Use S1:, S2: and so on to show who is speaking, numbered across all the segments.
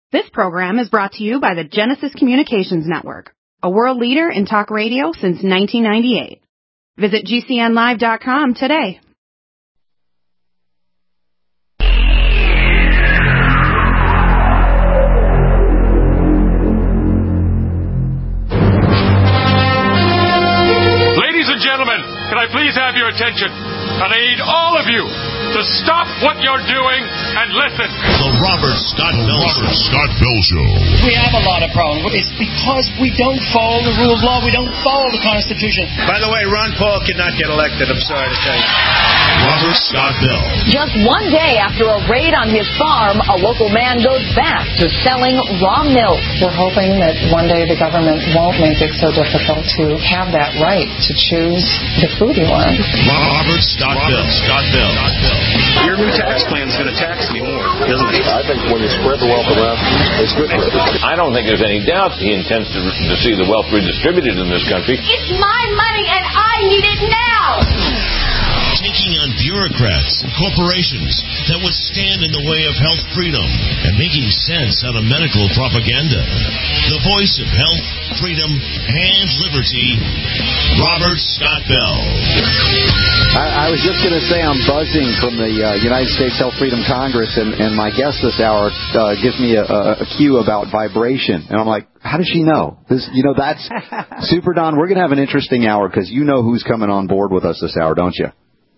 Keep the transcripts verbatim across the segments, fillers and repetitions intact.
S1: This program is brought to you by the Genesis Communications Network, a world leader in talk radio since nineteen ninety-eight. Visit G C N live dot com today.
S2: Ladies and gentlemen, can I please have your attention? And I need all of you to stop what you're doing and listen.
S3: The Robert Scott Bell Robert Scott Bell Show.
S4: We have a lot of problems. It's because we don't follow the rule of law. We don't follow the Constitution.
S5: By the way, Ron Paul cannot get elected. I'm sorry to tell you.
S3: Robert Scott Bell.
S6: Just one day after a raid on his farm, a local man goes back to selling raw milk.
S7: We're hoping that one day the government won't make it so difficult to have that right to choose the food you want.
S3: Robert Scott Bell. Scott Bell.
S5: Your new tax plan is going to tax me more, isn't it?
S8: I think when you spread the wealth around, it's good for it.
S9: I don't think there's any doubt he intends to, to see the wealth redistributed in this country.
S10: It's my money and I need it now!
S3: Taking on bureaucrats and corporations that would stand in the way of health freedom and making sense out of medical propaganda. The voice of health, freedom, and liberty, Robert Scott Bell.
S11: I, I was just going to say I'm buzzing from the uh, United States Health Freedom Congress, and, and my guest this hour uh, gives me a, a, a cue about vibration. And I'm like, how does she know? This, you know, that's Super Don. We're going to have an interesting hour because you know who's coming on board with us this hour, don't you?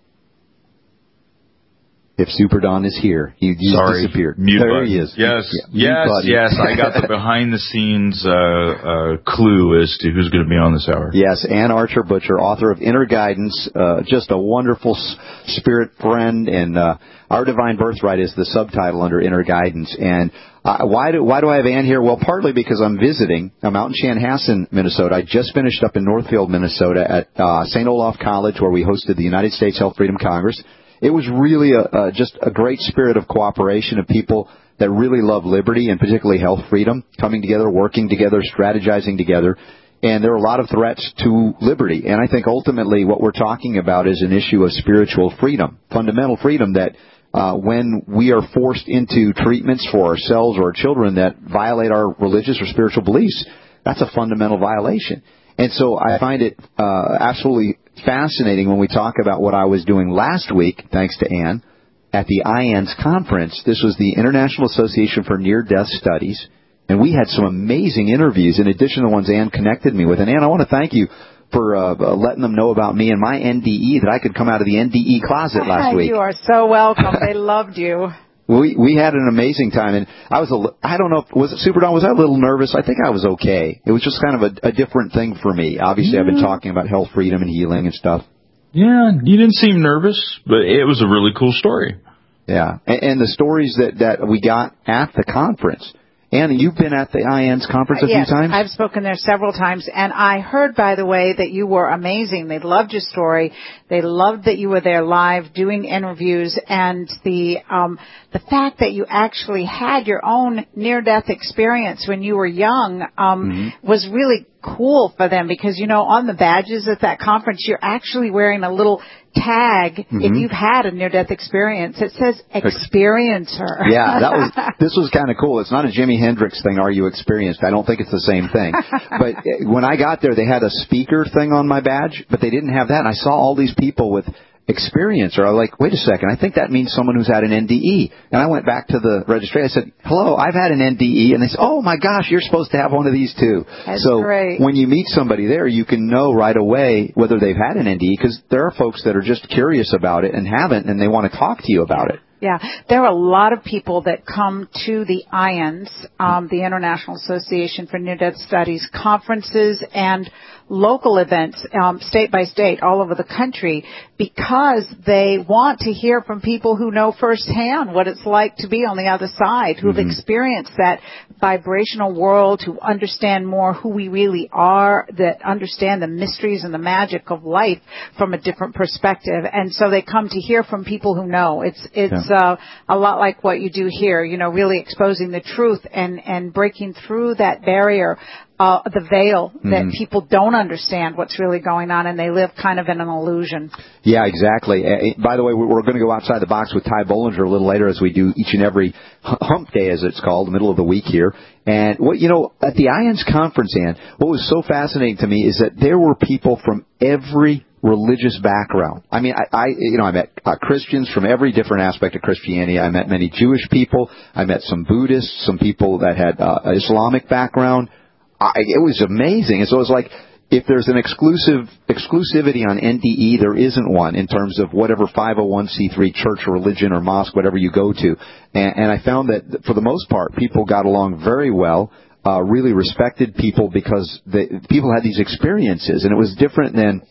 S11: If Super Don is here, he, he
S12: Sorry,
S11: disappeared.
S12: Mute
S11: there
S12: button.
S11: he is.
S12: Yes,
S11: yeah,
S12: yes, yes. I got the behind-the-scenes uh, uh, clue as to who's going to be on this hour.
S11: Yes, Ann Archer Butcher, author of Inner Guidance, uh, just a wonderful s- spirit friend, and uh, Our Divine Birthright is the subtitle under Inner Guidance. And uh, why do why do I have Ann here? Well, partly because I'm visiting. I'm out in Chanhassen, Minnesota. I just finished up in Northfield, Minnesota, at uh, Saint Olaf College, where we hosted the United States Health Freedom Congress. It was really a, uh, just a great spirit of cooperation of people that really love liberty and particularly health freedom, coming together, working together, strategizing together. And there are a lot of threats to liberty. And I think ultimately what we're talking about is an issue of spiritual freedom, fundamental freedom that uh, when we are forced into treatments for ourselves or our children that violate our religious or spiritual beliefs, that's a fundamental violation. And so I find it uh, absolutely fascinating when we talk about what I was doing last week, thanks to Ann, at the I A N S conference. This was the International Association for Near-Death Studies, and we had some amazing interviews in addition to the ones Ann connected me with. And Ann, I want to thank you for uh, uh, letting them know about me and my N D E, that I could come out of the N D E closet last week.
S13: You are so welcome. They loved you.
S11: We we had an amazing time, and I was a, I don't know, if, was it Super Don, was I a little nervous? I think I was okay. It was just kind of a, a different thing for me. Obviously, yeah. I've been talking about health, freedom, and healing and stuff.
S12: Yeah, you didn't seem nervous, but it was a really cool story.
S11: Yeah, and, and the stories that, that we got at the conference. Anna, you've been at the I A N S conference a
S13: yes,
S11: few times?
S13: I've spoken there several times, and I heard, by the way, that you were amazing. They loved your story. They loved that you were there live doing interviews, and the um, the fact that you actually had your own near-death experience when you were young um, mm-hmm. was really cool for them, because, you know, on the badges at that conference, you're actually wearing a little tag mm-hmm. if you've had a near-death experience. It says experiencer.
S11: Yeah, that was this was kind of cool. It's not a Jimi Hendrix thing, are you experienced? I don't think it's the same thing. But when I got there, they had a speaker thing on my badge, but they didn't have that. And I saw all these people with experiencer. I was like, wait a second, I think that means someone who's had an N D E. And I went back to the registry. I said, hello, I've had an N D E. And they said, oh, my gosh, you're supposed to have one of these, too.
S13: That's
S11: so
S13: great.
S11: When you meet somebody there, you can know right away whether they've had an N D E, because there are folks that are just curious about it and haven't, and they want to talk to you about it.
S13: Yeah, there are a lot of people that come to the I A N S, um, the International Association for Near-Death Studies, conferences and local events, um, state by state, all over the country, because they want to hear from people who know firsthand what it's like to be on the other side, who have mm-hmm. experienced that vibrational world, who understand more who we really are, that understand the mysteries and the magic of life from a different perspective. And so they come to hear from people who know. It's it's uh, a lot like what you do here, you know, really exposing the truth and, and breaking through that barrier, uh, the veil that mm. people don't understand what's really going on, and they live kind of in an illusion.
S11: Yeah, exactly. Uh, by the way, we're going to go outside the box with Ty Bollinger a little later, as we do each and every hump day, as it's called, the middle of the week here. And what, you know, at the I A N S conference, Ann, what was so fascinating to me is that there were people from every religious background. I mean, I, I you know, I met uh, Christians from every different aspect of Christianity. I met many Jewish people. I met some Buddhists, some people that had uh, Islamic background. I, it was amazing. And so it was like, if there's an exclusive exclusivity on N D E, there isn't one in terms of whatever five oh one c three church or religion or mosque, whatever you go to. And, and I found that for the most part, people got along very well, uh, really respected people because they, people had these experiences, and it was different than,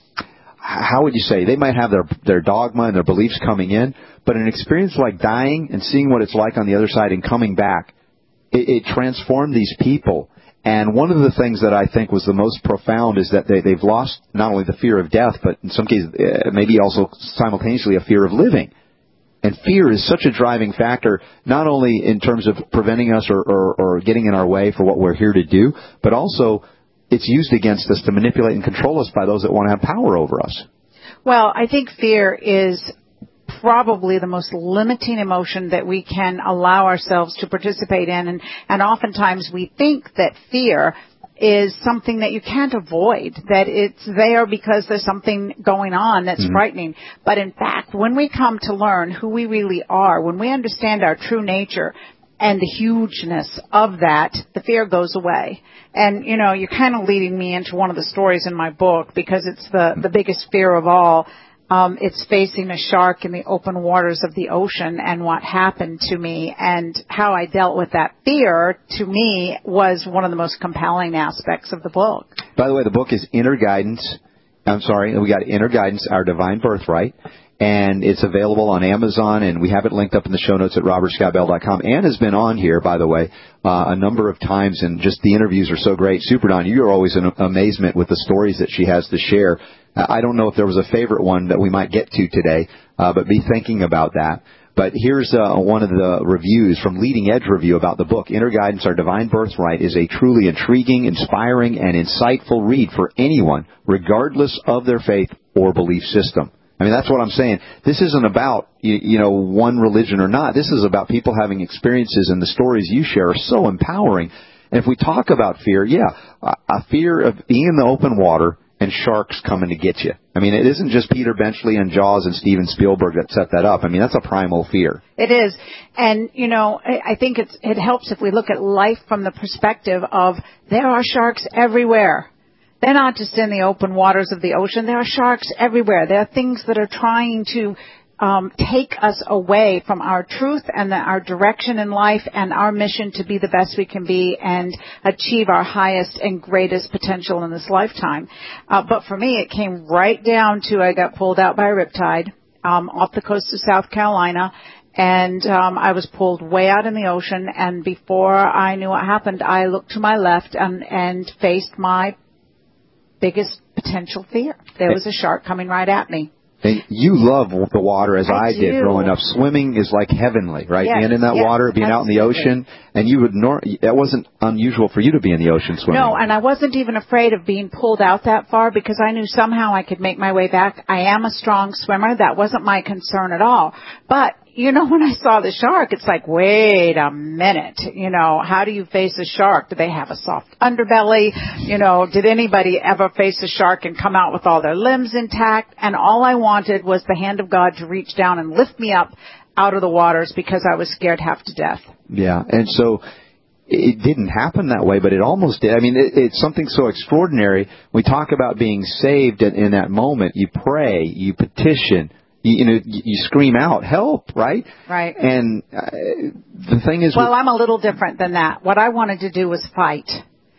S11: how would you say, they might have their their dogma and their beliefs coming in, but an experience like dying and seeing what it's like on the other side and coming back, it, it transformed these people. And one of the things that I think was the most profound is that they, they've lost not only the fear of death, but in some cases uh, maybe also simultaneously a fear of living. And fear is such a driving factor, not only in terms of preventing us or, or, or getting in our way for what we're here to do, but also it's used against us to manipulate and control us by those that want to have power over us.
S13: Well, I think fear is probably the most limiting emotion that we can allow ourselves to participate in. And, and oftentimes we think that fear is something that you can't avoid, that it's there because there's something going on that's mm-hmm. frightening. But in fact, when we come to learn who we really are, when we understand our true nature and the hugeness of that, the fear goes away. And, you know, you're kind of leading me into one of the stories in my book because it's the, the biggest fear of all. Um, it's facing a shark in the open waters of the ocean, and what happened to me and how I dealt with that fear, to me, was one of the most compelling aspects of the book.
S11: By the way, the book is Inner Guidance. I'm sorry, we got Inner Guidance, Our Divine Birthright. And it's available on Amazon, and we have it linked up in the show notes at robert scott bell dot com. Ann has been on here, by the way, uh, a number of times, and just the interviews are so great. Super Don, you're always in amazement with the stories that she has to share. Uh, I don't know if there was a favorite one that we might get to today, uh, but be thinking about that. But here's uh, one of the reviews from Leading Edge Review about the book. Inner Guidance, Our Divine Birthright is a truly intriguing, inspiring, and insightful read for anyone, regardless of their faith or belief system. I mean, that's what I'm saying. This isn't about, you, you know, one religion or not. This is about people having experiences, and the stories you share are so empowering. And if we talk about fear, yeah, a, a fear of being in the open water and sharks coming to get you. I mean, it isn't just Peter Benchley and Jaws and Steven Spielberg that set that up. I mean, that's a primal fear.
S13: It is. And, you know, I think it's, it helps if we look at life from the perspective of there are sharks everywhere. They're not just in the open waters of the ocean. There are sharks everywhere. There are things that are trying to um, take us away from our truth and the, our direction in life and our mission to be the best we can be and achieve our highest and greatest potential in this lifetime. Uh, but for me, it came right down to I got pulled out by a riptide um, off the coast of South Carolina. And um, I was pulled way out in the ocean. And before I knew what happened, I looked to my left and, and faced my biggest potential fear. There was a shark coming right at me.
S11: And you love the water as I,
S13: I
S11: did growing up. Swimming is like heavenly, right?
S13: Yes,
S11: Being in that
S13: yes,
S11: water, being
S13: absolutely.
S11: out in the ocean, and you would nor- that wasn't unusual for you to be in the ocean swimming.
S13: No, and I wasn't even afraid of being pulled out that far because I knew somehow I could make my way back. I am a strong swimmer. That wasn't my concern at all. But you know, when I saw the shark, it's like, wait a minute. You know, how do you face a shark? Do they have a soft underbelly? You know, did anybody ever face a shark and come out with all their limbs intact? And all I wanted was the hand of God to reach down and lift me up out of the waters because I was scared half to death.
S11: Yeah, and so it didn't happen that way, but it almost did. I mean, it, it's something so extraordinary. We talk about being saved in, in that moment. You pray, you petition. You, you know, you, you scream out, help, right?
S13: Right.
S11: And uh, the thing is...
S13: Well, I'm a little different than that. What I wanted to do was fight.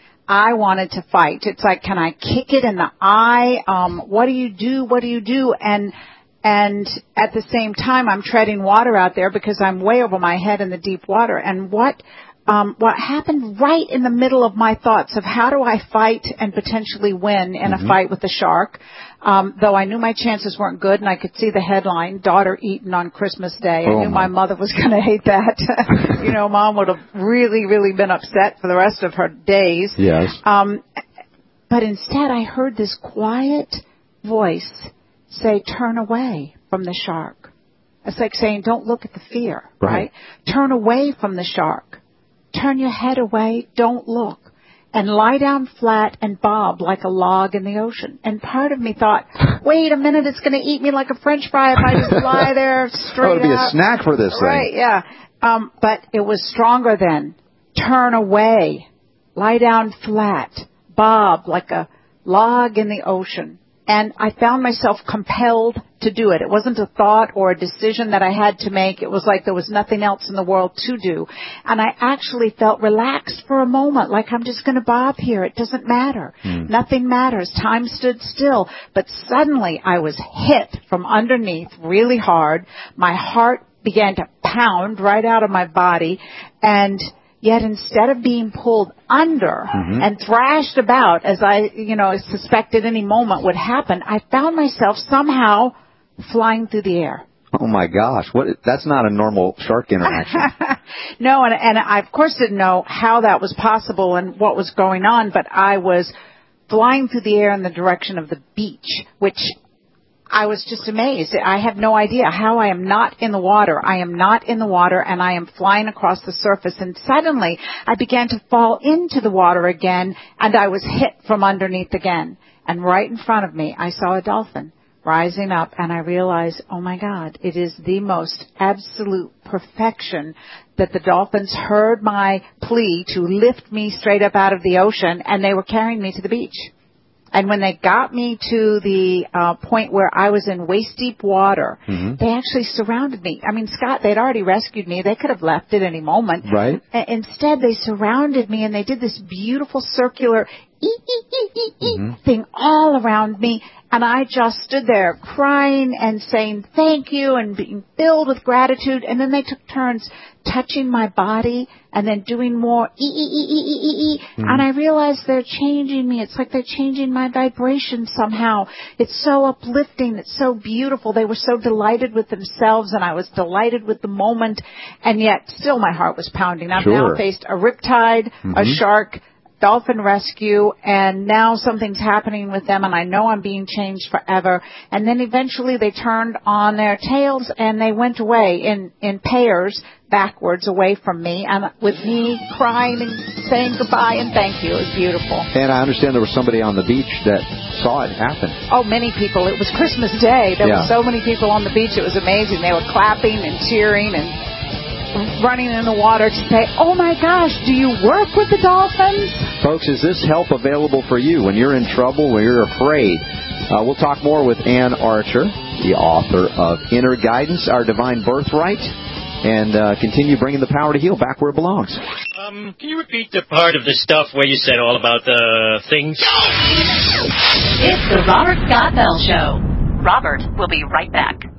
S13: I wanted to fight. It's like, can I kick it in the eye? Um, what do you do? What do you do? And and at the same time, I'm treading water out there because I'm way over my head in the deep water. And what um, what happened right in the middle of my thoughts of how do I fight and potentially win in mm-hmm. a fight with the shark. Um, though I knew my chances weren't good, and I could see the headline, daughter eaten on Christmas Day.
S11: Oh
S13: I knew
S11: my.
S13: my mother was going to hate that. You know, Mom would have really, really been upset for the rest of her days.
S11: Yes.
S13: Um, but instead, I heard this quiet voice say, turn away from the shark. It's like saying, don't look at the fear, right? right? Turn away from the shark. Turn your head away. Don't look. And lie down flat and bob like a log in the ocean. And part of me thought, wait a minute, it's going to eat me like a French fry if I just lie there straight
S11: oh, it'll be
S13: up.
S11: a snack for this thing.
S13: Right, yeah. Um, but it was stronger then. Turn away. Lie down flat. Bob like a log in the ocean. And I found myself compelled to do it. It wasn't a thought or a decision that I had to make. It was like there was nothing else in the world to do. And I actually felt relaxed for a moment, like I'm just going to bob here. It doesn't matter. Mm. Nothing matters. Time stood still. But suddenly I was hit from underneath really hard. My heart began to pound right out of my body. And yet instead of being pulled under mm-hmm. and thrashed about, as I, you know, suspected any moment would happen, I found myself somehow flying through the air.
S11: Oh, my gosh. What? That's not a normal shark interaction.
S13: No, and, and I, of course, didn't know how that was possible and what was going on, but I was flying through the air in the direction of the beach, which I was just amazed. I have no idea how I am not in the water. I am not in the water, and I am flying across the surface. And suddenly, I began to fall into the water again, and I was hit from underneath again. And right in front of me, I saw a dolphin rising up, and I realized, oh, my God, it is the most absolute perfection that the dolphins heard my plea to lift me straight up out of the ocean, and they were carrying me to the beach. And when they got me to the uh, point where I was in waist-deep water, mm-hmm. they actually surrounded me. I mean, Scott, they'd already rescued me. They could have left at any moment.
S11: Right.
S13: A- instead, they surrounded me, and they did this beautiful circular ee-ee-ee-ee-ee mm-hmm. thing all around me. And I just stood there crying and saying thank you and being filled with gratitude. And then they took turns touching my body and then doing more ee-ee-ee-ee-ee-ee. Mm-hmm. And I realized they're changing me. It's like they're changing my vibration somehow. It's so uplifting. It's so beautiful. They were so delighted with themselves, and I was delighted with the moment. And yet still my heart was pounding. I've
S11: sure.
S13: now faced a riptide, mm-hmm. a shark, dolphin rescue, and now something's happening with them, and I know I'm being changed forever. And then eventually they turned on their tails, and they went away in, in pairs backwards away from me, and with me crying and saying goodbye and thank you. It was beautiful.
S11: And I understand there was somebody on the beach that saw it happen.
S13: Oh, many people. It was Christmas Day. There
S11: yeah.
S13: were so many people on the beach. It was amazing. They were clapping and cheering and running in the water to say, oh, my gosh, do you work with the dolphins?
S11: Folks, is this help available for you when you're in trouble, when you're afraid? Uh, we'll talk more with Ann Archer, the author of Inner Guidance, Our Divine Birthright, and uh, continue bringing the power to heal back where it belongs.
S14: Um, can you repeat the part of the stuff where you said all about the things?
S6: It's the Robert Scott Bell Show. Robert will be right back.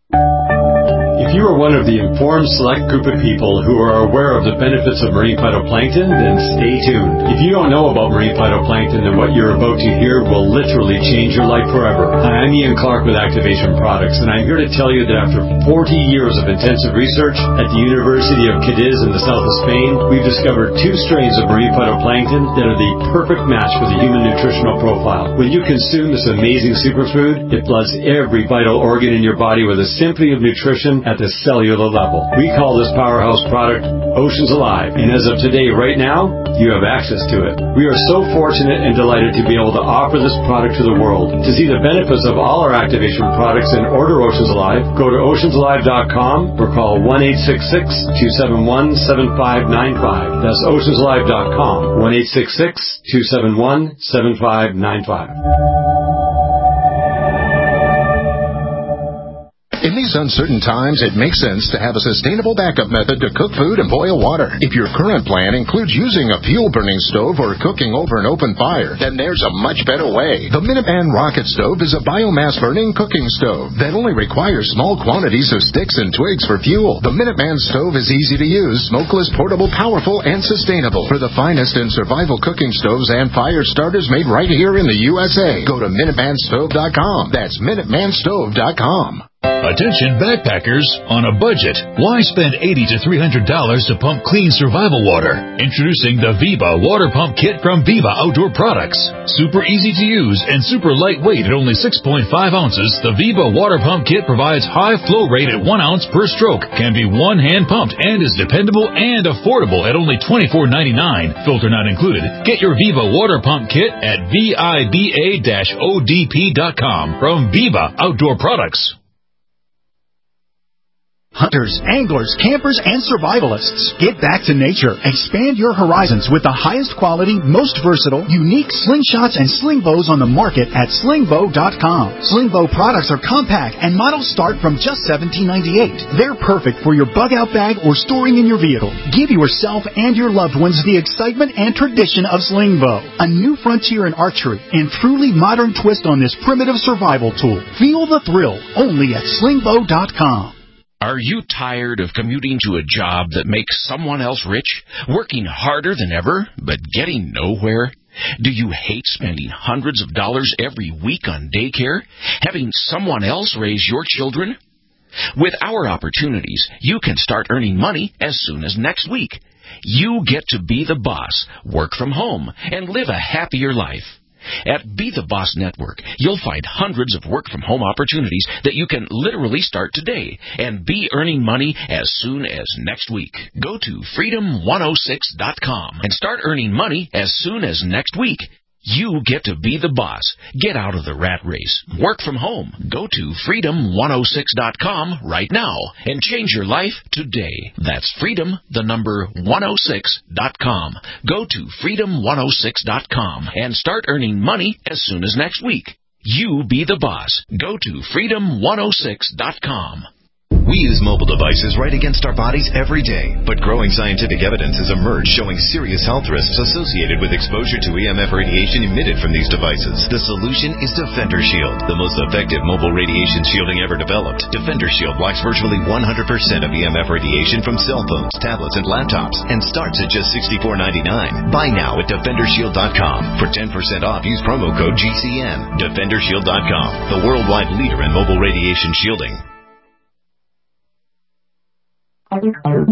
S15: If you are one of the informed select group of people who are aware of the benefits of marine phytoplankton, then stay tuned. If you don't know about marine phytoplankton, then what you're about to hear will literally change your life forever. Hi, I'm Ian Clark with Activation Products, and I'm here to tell you that after forty years of intensive research at the University of Cadiz in the south of Spain, we've discovered two strains of marine phytoplankton that are the perfect match for the human nutritional profile. When you consume this amazing superfood, it floods every vital organ in your body with a symphony of nutrition at the cellular level. We call this powerhouse product Oceans Alive, and as of today, right now, you have access to it. We are so fortunate and delighted to be able to offer this product to the world. To see the benefits of all our activation products and order Oceans Alive, go to oceans alive dot com or call one eight six six, two seven one, seven five nine five. That's oceans alive dot com, one eight six six, two seven one, seven five nine five.
S16: If In these uncertain times, it makes sense to have a sustainable backup method to cook food and boil water. If your current plan includes using a fuel-burning stove or cooking over an open fire, then there's a much better way. The Minuteman Rocket Stove is a biomass-burning cooking stove that only requires small quantities of sticks and twigs for fuel. The Minuteman Stove is easy to use, smokeless, portable, powerful, and sustainable. For the finest in survival cooking stoves and fire starters made right here in the U S A, go to Minuteman Stove dot com. That's Minuteman Stove dot com.
S17: Attention backpackers on a budget. Why spend eighty to three hundred dollars to pump clean survival water? Introducing the Viva Water Pump Kit from Viva Outdoor Products. Super easy to use and super lightweight at only six point five ounces, the Viva Water Pump Kit provides high flow rate at one ounce per stroke, can be one hand pumped, and is dependable and affordable at only twenty-four ninety-nine. Filter not included. Get your Viva Water Pump Kit at viba dash O D P dot com from Viva Outdoor Products.
S18: Hunters, anglers, campers, and survivalists, get back to nature. Expand your horizons with the highest quality, most versatile, unique slingshots and sling bows on the market at sling bow dot com. Sling bow products are compact and models start from just seventeen ninety-eight. They're perfect for your bug-out bag or storing in your vehicle. Give yourself and your loved ones the excitement and tradition of sling bow, a new frontier in archery and truly modern twist on this primitive survival tool. Feel the thrill only at sling bow dot com.
S19: Are you tired of commuting to a job that makes someone else rich, working harder than ever, but getting nowhere? Do you hate spending hundreds of dollars every week on daycare, having someone else raise your children? With our opportunities, you can start earning money as soon as next week. You get to be the boss, work from home, and live a happier life. At Be the Boss Network, you'll find hundreds of work-from-home opportunities that you can literally start today and be earning money as soon as next week. Go to freedom one oh six dot com and start earning money as soon as next week. You get to be the boss. Get out of the rat race. Work from home. Go to freedom one oh six dot com right now and change your life today. That's freedom, the number one oh six dot com. Go to freedom one oh six dot com and start earning money as soon as next week. You be the boss. Go to freedom one oh six dot com.
S20: We use mobile devices right against our bodies every day, but growing scientific evidence has emerged showing serious health risks associated with exposure to E M F radiation emitted from these devices. The solution is Defender Shield, the most effective mobile radiation shielding ever developed. Defender Shield blocks virtually one hundred percent of E M F radiation from cell phones, tablets, and laptops, and starts at just sixty-four ninety-nine. Buy now at defender shield dot com. For ten percent off, use promo code G C N. defender shield dot com, the worldwide leader in mobile radiation shielding.
S21: The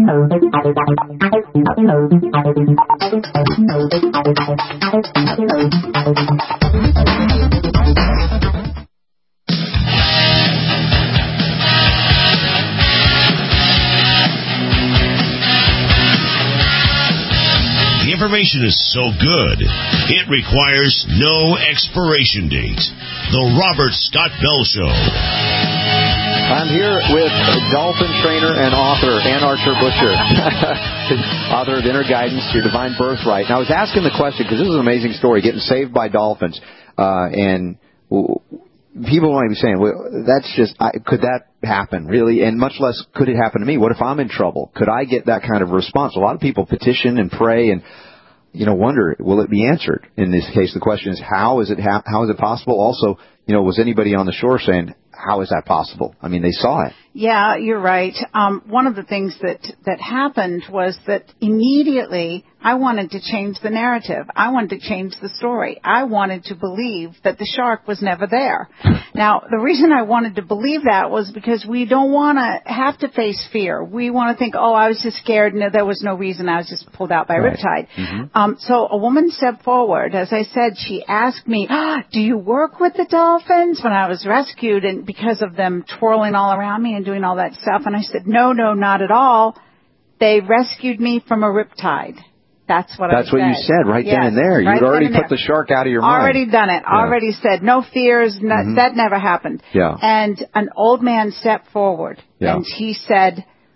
S3: information is so good, it requires no expiration date. The Robert Scott Bell Show.
S11: I'm here with dolphin trainer and author Ann Archer Butcher, author of Inner Guidance, Your Divine Birthright. And I was asking the question, because this is an amazing story, getting saved by dolphins. Uh, and people might be saying, well, that's just, I, could that happen, really? And much less, could it happen to me? What if I'm in trouble? Could I get that kind of response? A lot of people petition and pray and, you know, wonder, will it be answered? In this case, the question is, how is it, ha- how is it possible? Also, you know, was anybody on the shore saying, how is that possible? I mean, they saw it.
S13: Yeah, you're right. Um, one of the things that, that happened was that immediately I wanted to change the narrative. I wanted to change the story. I wanted to believe that the shark was never there. Now, the reason I wanted to believe that was because we don't want to have to face fear. We want to think, oh, I was just scared. No, there was no reason. I was just pulled out by a
S11: right.
S13: riptide.
S11: Mm-hmm.
S13: Um, so a woman stepped forward. As I said, she asked me, ah, do you work with the dolphins? When I was rescued, and because of them twirling all around me and doing all that stuff. And I said, no, no, not at all. They rescued me from a riptide. That's what
S11: That's
S13: I said.
S11: what you said right
S13: yes,
S11: then and there.
S13: Right
S11: You'd already put
S13: there.
S11: the shark out of your mind.
S13: Already done it.
S11: Yeah.
S13: Already said, no fears. No,
S11: mm-hmm.
S13: That never happened.
S11: Yeah.
S13: And an old man stepped forward.
S11: Yeah.
S13: And he said,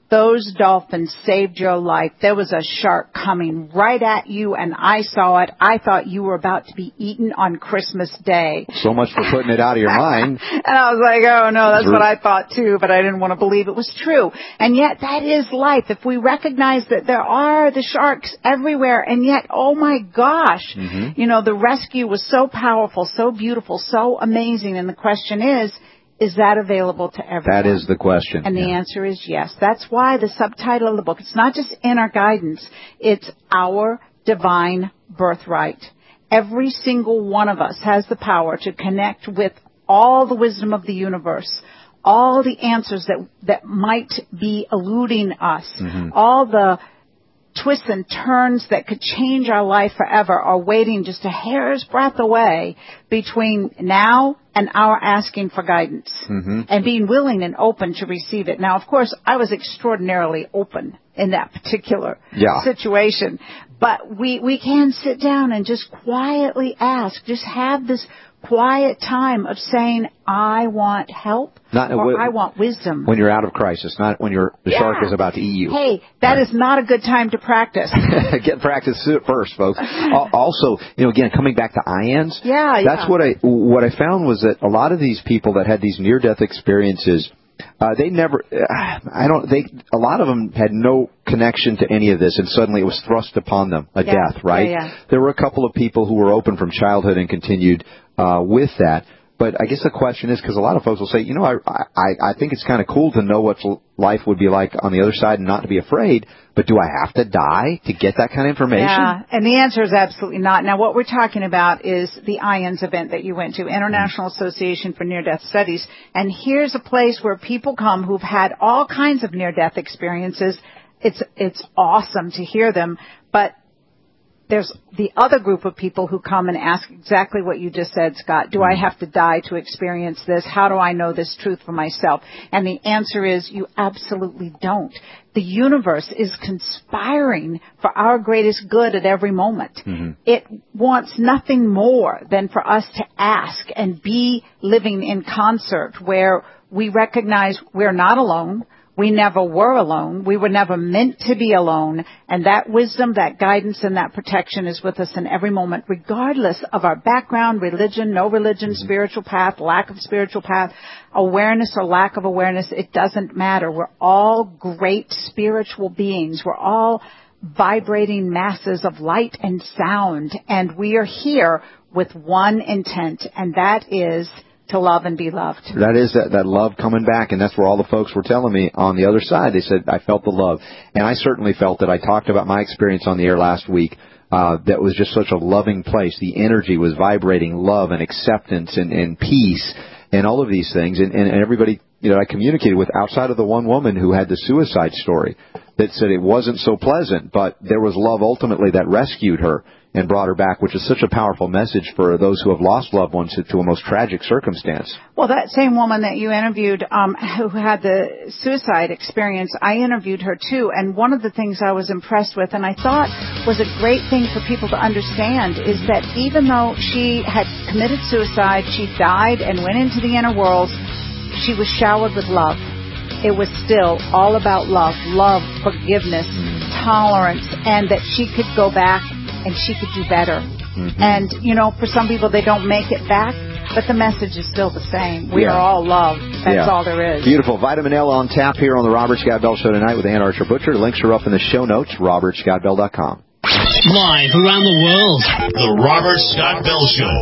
S13: those dolphins saved your life. There was a shark coming right at you, and I saw it. I thought you were about to be eaten on Christmas Day.
S11: So much for putting it out of your mind.
S13: And I was like, oh, no, that's what I thought, too, but I didn't want to believe it was true. And yet, that is life. If we recognize that there are the sharks everywhere, and yet, oh, my gosh, mm-hmm. you know, the rescue was so powerful, so beautiful, so amazing, and the question is, is that available to everyone?
S11: That is the question.
S13: And the
S11: yeah.
S13: answer is yes. That's why the subtitle of the book, it's not just Inner Guidance, it's Our Divine Birthright. Every single one of us has the power to connect with all the wisdom of the universe, all the answers that, that might be eluding us, mm-hmm. all the twists and turns that could change our life forever are waiting just a hair's breadth away between now and our asking for guidance mm-hmm. and being willing and open to receive it. Now, of course, I was extraordinarily open in that particular
S11: yeah.
S13: situation, but we, we can sit down and just quietly ask, just have this quiet time of saying, I want help not, or w- I want wisdom.
S11: When you're out of crisis, not when you're, the
S13: yeah.
S11: shark is about to eat you.
S13: Hey, that right. is not a good time to practice.
S11: Get practice first, folks. Also, you know, again, coming back to I A N S,
S13: yeah,
S11: that's
S13: yeah.
S11: what I what I found was that a lot of these people that had these near-death experiences, uh, they never, uh, I don't, they, a lot of them had no connection to any of this, and suddenly it was thrust upon them, a
S13: yeah.
S11: death, right?
S13: Yeah, yeah.
S11: There were a couple of people who were open from childhood and continued uh, with that. But I guess the question is, because a lot of folks will say, you know, I I, I think it's kind of cool to know what life would be like on the other side and not to be afraid, but do I have to die to get that kind of information?
S13: Yeah, and the answer is absolutely not. Now, what we're talking about is the I A N S event that you went to, International mm-hmm. Association for Near-Death Studies, and here's a place where people come who've had all kinds of near-death experiences. It's it's awesome to hear them, but there's the other group of people who come and ask exactly what you just said, Scott. Do I have to die to experience this? How do I know this truth for myself? And the answer is you absolutely don't. The universe is conspiring for our greatest good at every moment. Mm-hmm. It wants nothing more than for us to ask and be living in concert where we recognize we're not alone. We never were alone. We were never meant to be alone. And that wisdom, that guidance, and that protection is with us in every moment, regardless of our background, religion, no religion, mm-hmm. spiritual path, lack of spiritual path, awareness or lack of awareness. It doesn't matter. We're all great spiritual beings. We're all vibrating masses of light and sound. And we are here with one intent, and that is to love and be loved.
S11: That is that, that love coming back, and that's where all the folks were telling me on the other side. They said, I felt the love. And I certainly felt it. I talked about my experience on the air last week. Uh, that was just such a loving place. The energy was vibrating love and acceptance and, and peace and all of these things. And, and, and everybody, you know, I communicated with outside of the one woman who had the suicide story that said it wasn't so pleasant, but there was love ultimately that rescued her and brought her back, which is such a powerful message for those who have lost loved ones to a most tragic circumstance.
S13: Well, that same woman that you interviewed, um, who had the suicide experience, I interviewed her too, and one of the things I was impressed with, and I thought was a great thing for people to understand, is that even though she had committed suicide, she died and went into the inner world, she was showered with love. It was still all about love, love, forgiveness, tolerance, and that she could go back and she could do better. Mm-hmm. And, you know, for some people, they don't make it back, but the message is still the same. We yeah. are all love. That's yeah. all there is.
S11: Beautiful. Vitamin L on tap here on the Robert Scott Bell Show tonight with Ann Archer Butcher. Links are up in the show notes, robert scott bell dot com.
S3: Live around the world, the Robert Scott Bell Show.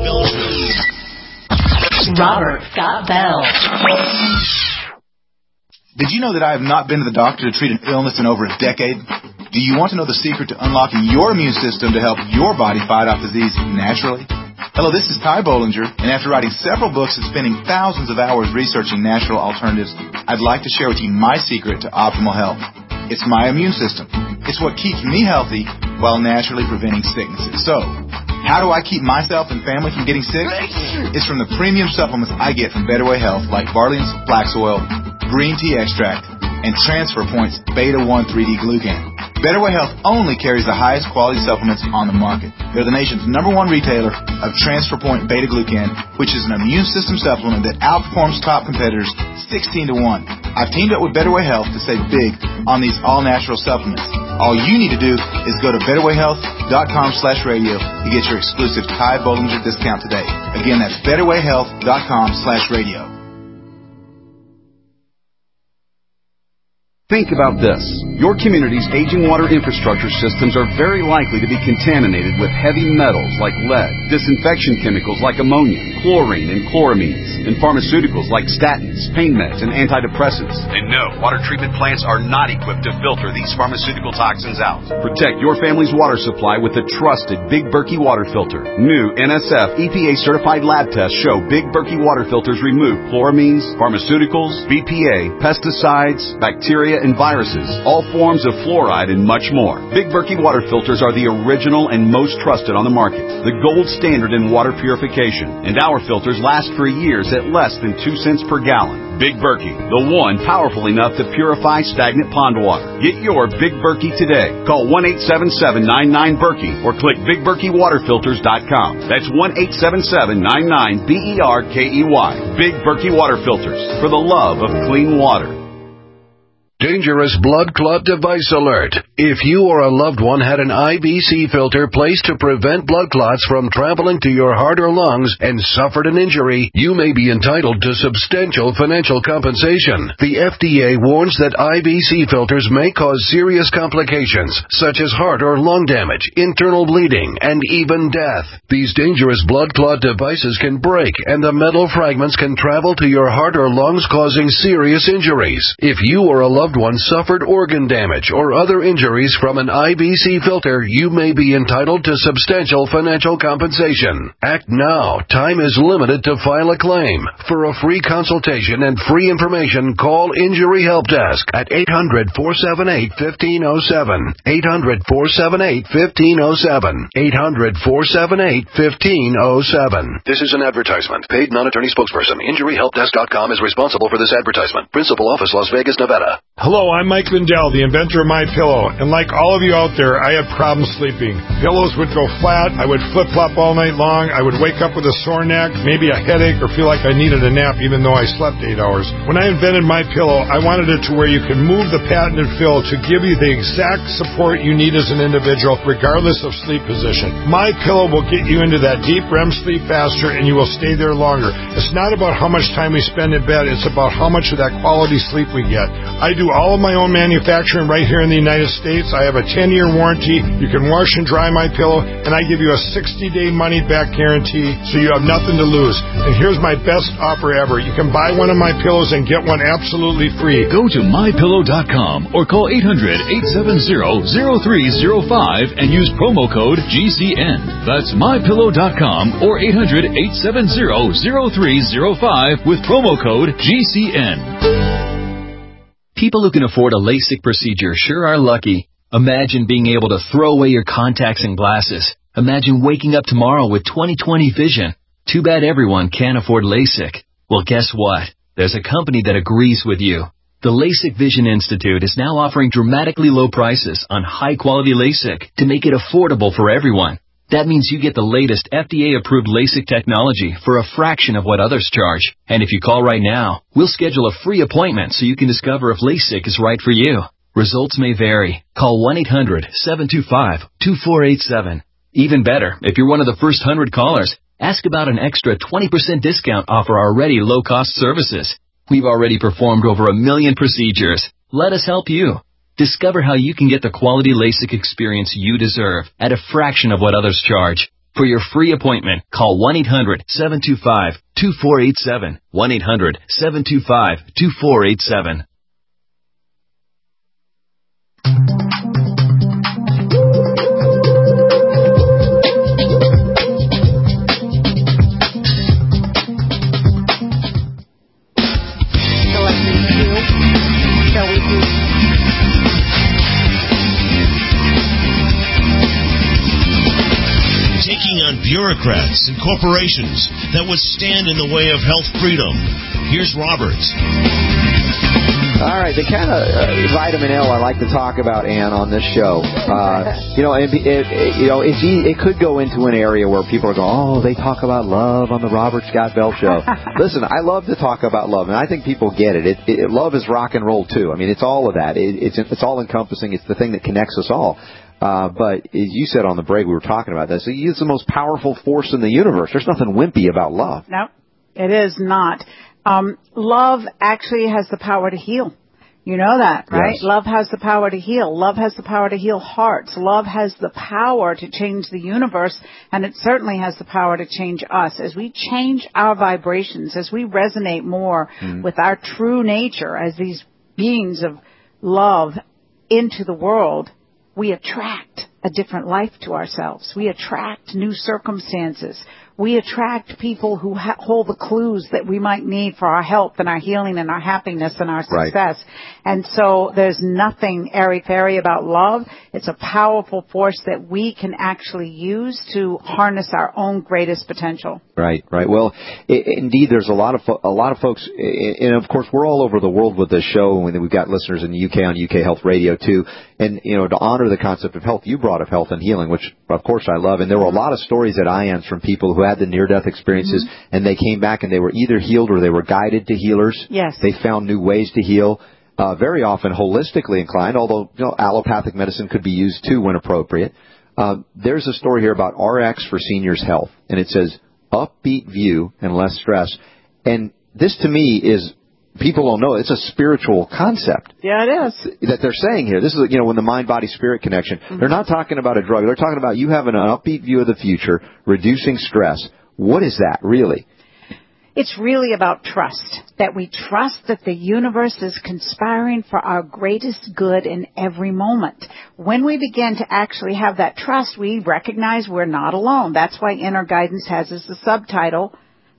S6: Robert Scott Bell.
S21: Did you know that I have not been to the doctor to treat an illness in over a decade? Do you want to know the secret to unlocking your immune system to help your body fight off disease naturally? Hello, this is Ty Bollinger, and after writing several books and spending thousands of hours researching natural alternatives, I'd like to share with you my secret to optimal health. It's my immune system. It's what keeps me healthy while naturally preventing sicknesses. So, how do I keep myself and family from getting sick? It's from the premium supplements I get from Better Way Health, like Barley and Flax Oil, Green Tea Extract, and Transfer Points Beta one three D Glucan. Betterway Health only carries the highest quality supplements on the market. They're the nation's number one retailer of Transfer Point Beta-Glucan, which is an immune system supplement that outperforms top competitors sixteen to one. I've teamed up with Betterway Health to save big on these all-natural supplements. All you need to do is go to betterwayhealth.com slash radio to get your exclusive Ty Bollinger discount today. Again, that's betterwayhealth.com slash radio.
S1: Think about this. Your community's aging water infrastructure systems are very likely to be contaminated with heavy metals like lead, disinfection chemicals like ammonia, chlorine and chloramines, and pharmaceuticals like statins, pain meds, and antidepressants. And no, water treatment plants are not equipped to filter these pharmaceutical toxins out. Protect your family's water supply with the trusted Big Berkey water filter. New N S F E P A-certified lab tests show Big Berkey water filters remove chloramines, pharmaceuticals, B P A, pesticides, bacteria, and viruses, all forms of fluoride, and much more. Big Berkey water filters are the original and most trusted on the market, the gold standard in water purification, and our filters last for years at less than two cents per gallon. Big Berkey, the one powerful enough to purify stagnant pond water. Get your Big Berkey today. Call one eight seven seven, nine nine, Berkey or click big berkey water filters dot com. That's one eight seven seven, nine nine, B E R K E Y. Big Berkey water filters, for the love of clean water.
S22: Dangerous blood clot device alert. If you or a loved one had an I V C filter placed to prevent blood clots from traveling to your heart or lungs and suffered an injury, you may be entitled to substantial financial compensation. The F D A warns that I V C filters may cause serious complications, such as heart or lung damage, internal bleeding, and even death. These dangerous blood clot devices can break, and the metal fragments can travel to your heart or lungs, causing serious injuries. If you or a loved one suffered organ damage or other injuries from an I V C filter, you may be entitled to substantial financial compensation. Act now. Time is limited to file a claim. For a free consultation and free information, call Injury Help Desk at eight hundred, four seven eight, one five zero seven. eight hundred, four seven eight, one five zero seven. eight hundred, four seven eight, one five zero seven. This is an advertisement. Paid non-attorney spokesperson. Injury Help Desk dot com is responsible for this advertisement. Principal office, Las Vegas, Nevada.
S2: Hello, I'm Mike Lindell, the inventor of MyPillow, and like all of you out there, I had problems sleeping. Pillows would go flat, I would flip-flop all night long, I would wake up with a sore neck, maybe a headache, or feel like I needed a nap even though I slept eight hours. When I invented MyPillow, I wanted it to where you can move the patented fill to give you the exact support you need as an individual, regardless of sleep position. MyPillow will get you into that deep R E M sleep faster, and you will stay there longer. It's not about how much time we spend in bed, it's about how much of that quality sleep we get. I do all of my own manufacturing right here in the United States. I have a ten-year warranty. You can wash and dry my pillow, and I give you a sixty-day money-back guarantee, so you have nothing to lose. And here's my best offer ever. You can buy one of my pillows and get one absolutely free.
S17: Go to my pillow dot com or call eight hundred, eight seven zero, zero three zero five and use promo code G C N. That's my pillow dot com or eight hundred, eight seven zero, zero three zero five with promo code G C N.
S23: People who can afford a LASIK procedure sure are lucky. Imagine being able to throw away your contacts and glasses. Imagine waking up tomorrow with twenty twenty vision. Too bad everyone can't afford LASIK. Well, guess what? There's a company that agrees with you. The LASIK Vision Institute is now offering dramatically low prices on high-quality LASIK to make it affordable for everyone. That means you get the latest F D A-approved LASIK technology for a fraction of what others charge. And if you call right now, we'll schedule a free appointment so you can discover if LASIK is right for you. Results may vary. Call one eight hundred, seven two five, two four eight seven. Even better, if you're one of the first one hundred callers, ask about an extra twenty percent discount off our already low-cost services. We've already performed over a million procedures. Let us help you. Discover how you can get the quality LASIK experience you deserve at a fraction of what others charge. For your free appointment, call one eight hundred, seven two five, two four eight seven. one eight hundred, seven two five, two four eight seven.
S3: Taking on bureaucrats and corporations that would stand in the way of health freedom. Here's Roberts.
S11: All right, the kind of uh, vitamin L I like to talk about, Ann, on this show. Uh, you know, it, it, it, you know, it's, it could go into an area where people are going, oh, they talk about love on the Robert Scott Bell Show. Listen, I love to talk about love, and I think people get it. It, it. Love is rock and roll, too. I mean, it's all of that. It, it's it's all encompassing. It's the thing that connects us all. Uh, but as you said on the break, we were talking about this. It's the most powerful force in the universe. There's nothing wimpy about love.
S13: No, it is not. Um, love actually has the power to heal. You know that, right?
S11: Yes.
S13: Love has the power to heal. Love has the power to heal hearts. Love has the power to change the universe, and it certainly has the power to change us. As we change our vibrations, as we resonate more mm. with our true nature as these beings of love into the world, we attract a different life to ourselves. We attract new circumstances. We attract people who ha- hold the clues that we might need for our health and our healing and our happiness and our success. Right. And so there's nothing airy-fairy about love. It's a powerful force that we can actually use to harness our own greatest potential.
S11: Right, right. Well, I- indeed, there's a lot of fo- a lot of folks, and of course, we're all over the world with this show, and we've got listeners in the U K on U K Health Radio too. And you know, to honor the concept of health, you brought up health and healing, which of course I love. And there were a lot of stories at I A N S from people who had the near-death experiences, mm-hmm. and they came back and they were either healed or they were guided to healers.
S13: Yes.
S11: They found new ways to heal, uh, very often holistically inclined, although you know, allopathic medicine could be used too when appropriate. Um, there's a story here about R X for Seniors Health, and it says, upbeat view and less stress. And this to me is, people don't know, it's a spiritual concept.
S13: Yeah, it is.
S11: That they're saying here. This is, you know, when the mind-body-spirit connection. Mm-hmm. They're not talking about a drug. They're talking about you having an upbeat view of the future, reducing stress. What is that, really?
S13: It's really about trust, that we trust that the universe is conspiring for our greatest good in every moment. When we begin to actually have that trust, we recognize we're not alone. That's why Inner Guidance has as the subtitle,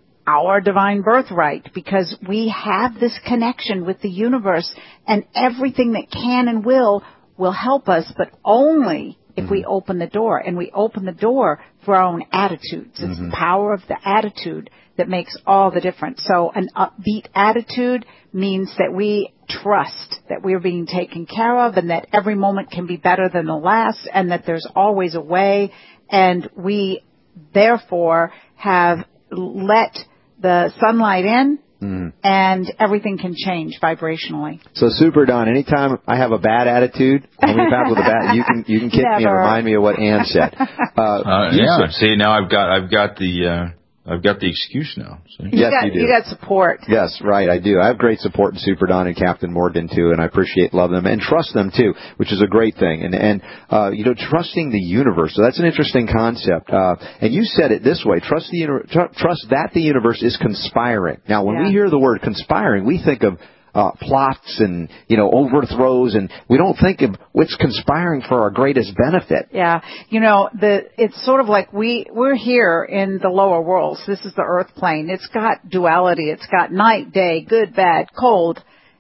S13: Our Divine Birthright, because we have this connection with the universe, and everything that can and will will help us, but only if mm-hmm. we open the door. And we open the door through our own attitudes. It's mm-hmm. the power of the attitude that makes all the difference. So an upbeat attitude means that we trust that we're being taken care of and that every moment can be better than the last and that there's always a way. And we, therefore, have let the sunlight in, mm. and everything can change vibrationally.
S11: So, Super Don, anytime I have a bad attitude, homeopath with a bad, you can you can kick
S13: Never.
S11: me and remind me of what Ann said. Uh,
S12: uh, yeah. Said, see, now I've got I've got the uh, I've got the excuse now. So.
S13: You
S11: Yes,
S13: got,
S11: you do.
S13: You got support.
S11: Yes, right, I do. I have great support in Super Don and Captain Morgan, too, and I appreciate, love them, and trust them, too, which is a great thing. And, and uh, you know, trusting the universe. So that's an interesting concept. Uh, and you said it this way, trust the uni- tr- trust that the universe is conspiring. Now, when
S13: yeah.
S11: we hear the word conspiring, we think of Uh, plots and, you know, overthrows, and we don't think of what's conspiring for our greatest benefit.
S13: Yeah. You know, the it's sort of like we, we're here in the lower worlds. This is the earth plane. It's got duality. It's got night, day, good, bad, cold,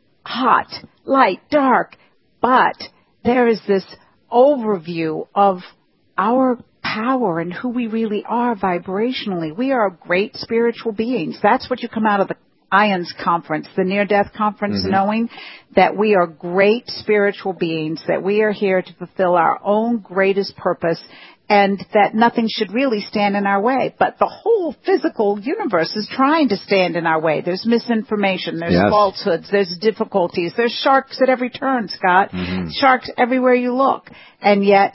S13: hot, light, dark. But there is this overview of our power and who we really are vibrationally. We are great spiritual beings. That's what you come out of the I A N S conference, the near-death conference, mm-hmm. knowing that we are great spiritual beings, that we are here to fulfill our own greatest purpose, and that nothing should really stand in our way. But the whole physical universe is trying to stand in our way. There's misinformation, there's
S11: yes.
S13: falsehoods, there's difficulties, there's sharks at every turn, Scott. Mm-hmm. Sharks everywhere you look. And yet,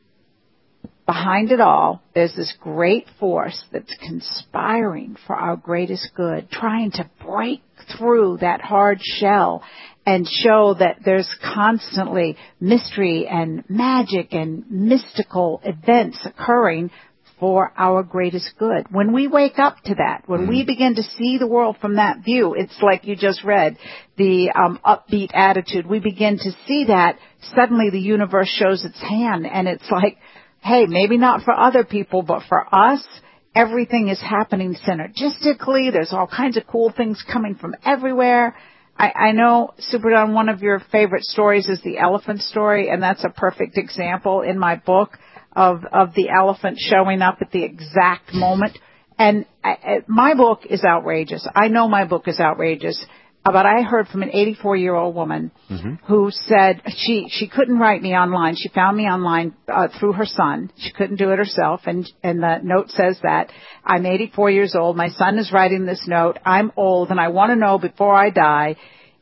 S13: behind it all, there's this great force that's conspiring for our greatest good, trying to break through that hard shell and show that there's constantly mystery and magic and mystical events occurring for our greatest good. When we wake up to that, when mm-hmm. we begin to see the world from that view, it's like you just read, the um, upbeat attitude. We begin to see that, suddenly the universe shows its hand, and it's like, hey, maybe not for other people, but for us, everything is happening synergistically. There's all kinds of cool things coming from everywhere. I, I know, Super Don, one of your favorite stories is the elephant story, and that's a perfect example in my book of, of the elephant showing up at the exact moment. And I, I, my book is outrageous. I know my book is outrageous. But I heard from an eighty-four-year-old woman mm-hmm. who said she, she couldn't write me online. She found me online uh, through her son. She couldn't do it herself, and, and the note says that I'm eighty-four years old. My son is writing this note. I'm old, and I want to know before I die,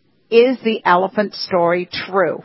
S13: is the elephant story true?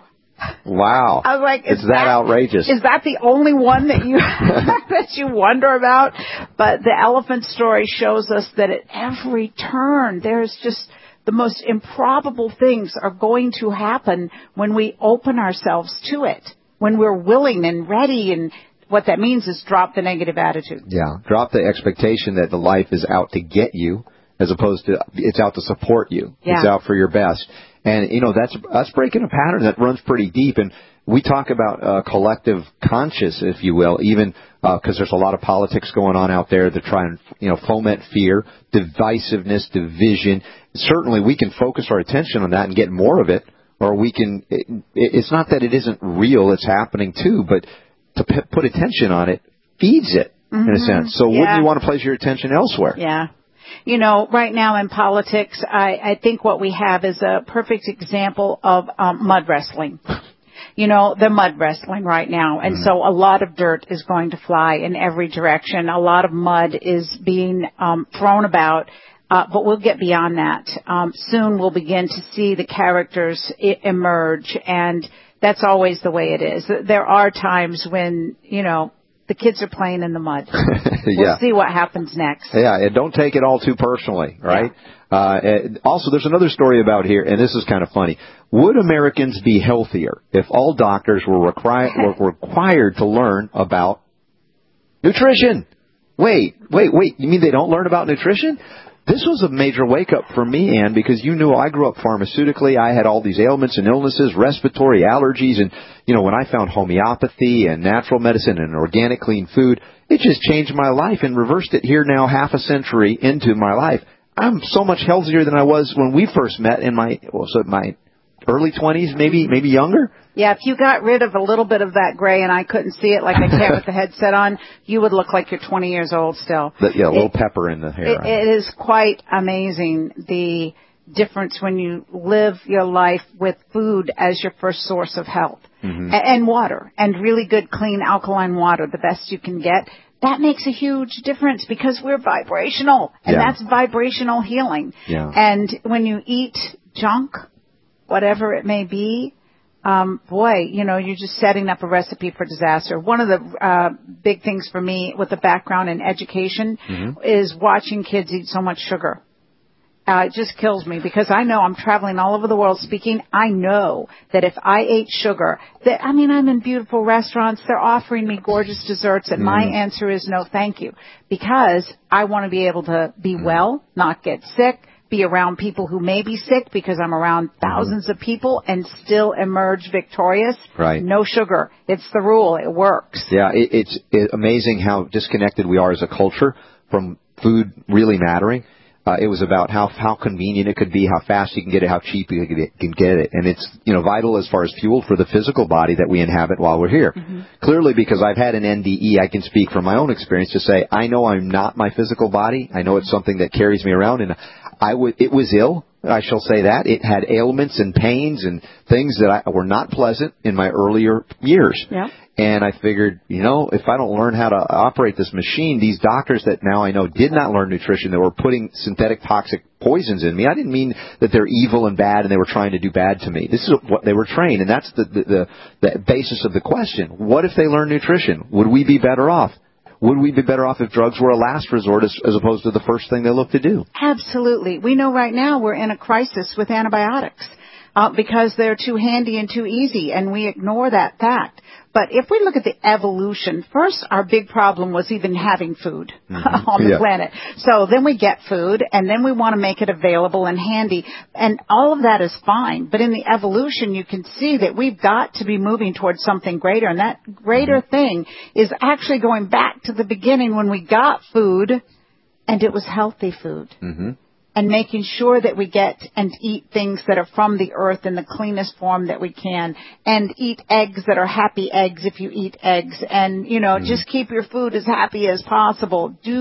S11: Wow.
S13: I was like, is
S11: it's that, that outrageous.
S13: Is that the only one that you that you wonder about? But the elephant story shows us that at every turn, there's just the most improbable things are going to happen when we open ourselves to it, when we're willing and ready. And what that means is drop the negative attitude.
S11: Yeah, drop the expectation that the life is out to get you as opposed to it's out to support you.
S13: Yeah.
S11: It's out for your best. And, you know, that's us breaking a pattern that runs pretty deep. And we talk about uh, collective conscious, if you will, even because uh, there's a lot of politics going on out there that try and, you know, foment fear, divisiveness, division. Certainly we can focus our attention on that and get more of it, or we can it, it's not that it isn't real, it's happening too, but to p- put attention on it feeds it, mm-hmm. in a sense. So
S13: yeah.
S11: wouldn't you want to place your attention elsewhere?
S13: Yeah. You know, right now in politics, I, I think what we have is a perfect example of um, mud wrestling. You know, they're mud wrestling right now, and mm. so a lot of dirt is going to fly in every direction. A lot of mud is being um, thrown about, uh, but we'll get beyond that. Um, soon we'll begin to see the characters I- emerge, and that's always the way it is. There are times when, you know, the kids are playing in the mud.
S11: yeah.
S13: We'll see what happens next.
S11: Yeah, and don't take it all too personally, right? Yeah. Uh, also, there's another story about here, and this is kind of funny. Would Americans be healthier if all doctors were, requi- were required to learn about nutrition? Wait, wait, wait. You mean they don't learn about nutrition? This was a major wake-up for me, Ann, because you knew I grew up pharmaceutically. I had all these ailments and illnesses, respiratory allergies, and, you know, when I found homeopathy and natural medicine and organic clean food, it just changed my life and reversed it here now half a century into my life. I'm so much healthier than I was when we first met in my, what was it, my early twenties, maybe, maybe younger.
S13: Yeah, if you got rid of a little bit of that gray and I couldn't see it like I can with the headset on, you would look like you're twenty years old still.
S11: But, yeah, a little
S13: it,
S11: pepper in the hair.
S13: It, it is quite amazing, the difference when you live your life with food as your first source of health. Mm-hmm. And, and water, and really good, clean, alkaline water, the best you can get. That makes a huge difference because we're vibrational, and
S11: yeah.
S13: that's vibrational healing.
S11: Yeah.
S13: And when you eat junk, whatever it may be, um, boy, you know, you're just setting up a recipe for disaster. One of the uh, big things for me with the background in education mm-hmm. is watching kids eat so much sugar. Uh, it just kills me because I know I'm traveling all over the world speaking. I know that if I ate sugar, that I mean, I'm in beautiful restaurants. They're offering me gorgeous desserts, and mm. my answer is no, thank you, because I want to be able to be mm. well, not get sick, be around people who may be sick because I'm around thousands mm. of people and still emerge victorious.
S11: Right.
S13: No sugar. It's the rule. It works.
S11: Yeah, it, it's it, amazing how disconnected we are as a culture from food really mattering. Uh, it was about how how convenient it could be, how fast you can get it, how cheap you can get it. And it's, you know, vital as far as fuel for the physical body that we inhabit while we're here. Mm-hmm. Clearly, because I've had an N D E, I can speak from my own experience to say, I know I'm not my physical body. I know it's something that carries me around. And I w- it was ill. I shall say that. It had ailments and pains and things that I, were not pleasant in my earlier years.
S13: Yeah.
S11: And I figured, you know, if I don't learn how to operate this machine, these doctors that now I know did not learn nutrition, that were putting synthetic toxic poisons in me. I didn't mean that they're evil and bad and they were trying to do bad to me. This is what they were trained, and that's the, the, the, the basis of the question. What if they learn nutrition? Would we be better off? Would we be better off if drugs were a last resort as, as opposed to the first thing they look to do?
S13: Absolutely. We know right now we're in a crisis with antibiotics uh, because they're too handy and too easy, and we ignore that fact. But if we look at the evolution, first our big problem was even having food mm-hmm. on the
S11: yeah.
S13: planet. So then we get food, and then we want to make it available and handy. And all of that is fine. But in the evolution, you can see that we've got to be moving towards something greater. And that greater mm-hmm. thing is actually going back to the beginning when we got food, and it was healthy food.
S11: Mm-hmm.
S13: And making sure that we get and eat things that are from the earth in the cleanest form that we can, and eat eggs that are happy eggs if you eat eggs, and, you know, mm-hmm. just keep your food as happy as possible. Do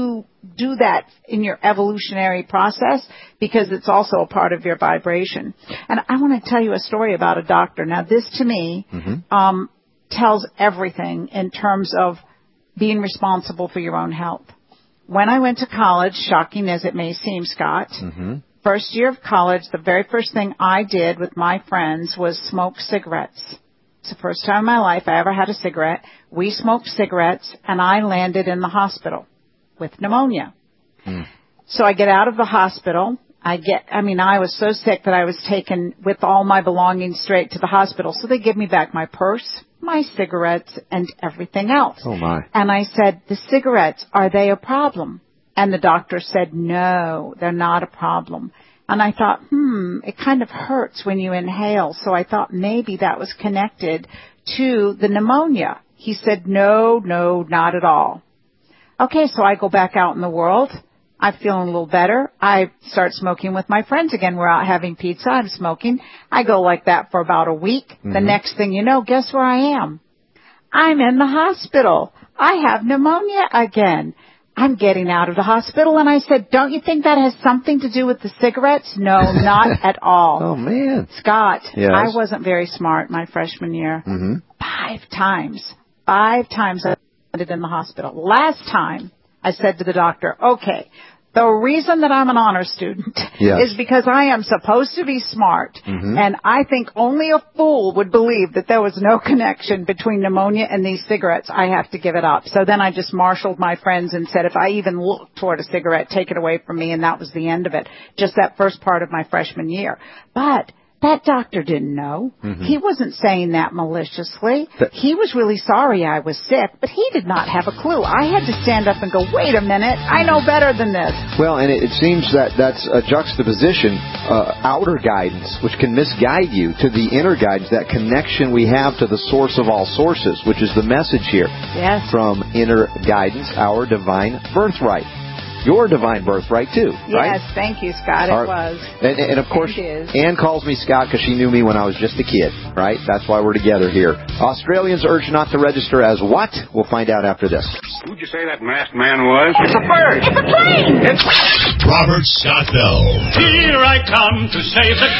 S13: do that in your evolutionary process because it's also a part of your vibration. And I want to tell you a story about a doctor. Now, this to me mm-hmm. um, tells everything in terms of being responsible for your own health. When I went to college, shocking as it may seem, Scott, mm-hmm. first year of college, the very first thing I did with my friends was smoke cigarettes. It's the first time in my life I ever had a cigarette. We smoked cigarettes, and I landed in the hospital with pneumonia. Mm. So I get out of the hospital. I get, I mean, I was so sick that I was taken with all my belongings straight to the hospital. So they give me back my purse, my cigarettes, and everything else.
S11: Oh, my.
S13: And I said, the cigarettes, are they a problem? And the doctor said, no, they're not a problem. And I thought, hmm, it kind of hurts when you inhale. So I thought maybe that was connected to the pneumonia. He said, no, no, not at all. Okay, so I go back out in the world. I'm feeling a little better. I start smoking with my friends again. We're out having pizza. I'm smoking. I go like that for about a week. Mm-hmm. The next thing you know, guess where I am? I'm in the hospital. I have pneumonia again. I'm getting out of the hospital, and I said, don't you think that has something to do with the cigarettes? No, not at all.
S11: Oh, man.
S13: Scott,
S11: yes.
S13: I wasn't very smart my freshman year.
S11: Mm-hmm.
S13: Five times. Five times I landed in the hospital. Last time, I said to the doctor, okay, the reason that I'm an honor student yes. is because I am supposed to be smart, mm-hmm. and I think only a fool would believe that there was no connection between pneumonia and these cigarettes. I have to give it up. So then I just marshaled my friends and said, if I even look toward a cigarette, take it away from me, and that was the end of it. Just that first part of my freshman year. But that doctor didn't know. Mm-hmm. He wasn't saying that maliciously. That, he was really sorry I was sick, but he did not have a clue. I had to stand up and go, wait a minute, I know better than this.
S11: Well, and it, it seems that that's a juxtaposition, uh, outer guidance, which can misguide you, to the inner guidance, that connection we have to the source of all sources, which is the message here.
S13: Yes.
S11: From inner guidance, our divine birthright. Your divine birthright, too, right?
S13: Yes, thank you, Scott. It Our, was.
S11: And, and, of course, Ann calls me Scott because she knew me when I was just a kid, right? That's why we're together here. Australians urge not to register as what? We'll find out after this.
S4: Who'd you say that masked man was?
S10: It's a bird. It's a plane. It's
S3: Robert Scott Bell.
S5: Here I come to save the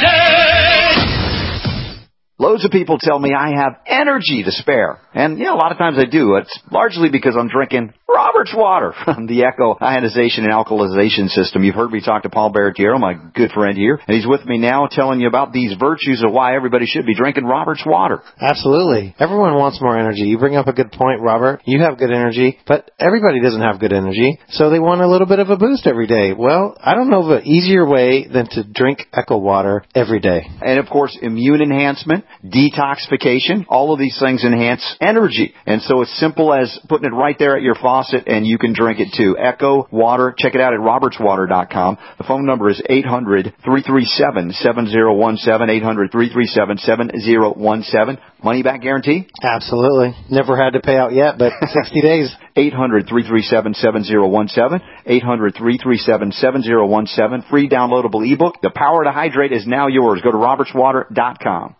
S5: day.
S11: Loads of people tell me I have energy to spare. And, you know, a lot of times I do. It's largely because I'm drinking Robert's water from the Echo Ionization and Alkalization System. You've heard me talk to Paul Baratiero, my good friend here, and he's with me now telling you about these virtues of why everybody should be drinking Robert's water.
S7: Absolutely. Everyone wants more energy. You bring up a good point, Robert. You have good energy, but everybody doesn't have good energy, so they want a little bit of a boost every day. Well, I don't know of an easier way than to drink Echo water every day.
S11: And, of course, immune enhancement, detoxification, all of these things enhance energy. And so it's simple as putting it right there at your faucet, and you can drink it too. Echo Water. Check it out at roberts water dot com. The phone number is eight hundred, three three seven, seven zero one seven, eight hundred, three three seven, seven zero one seven. Money back guarantee?
S7: Absolutely. Never had to pay out yet, but sixty days.
S11: eight hundred, three three seven, seven zero one seven. eight hundred, three three seven, seven zero one seven. Free downloadable ebook. The Power to Hydrate is now yours. Go to roberts water dot com.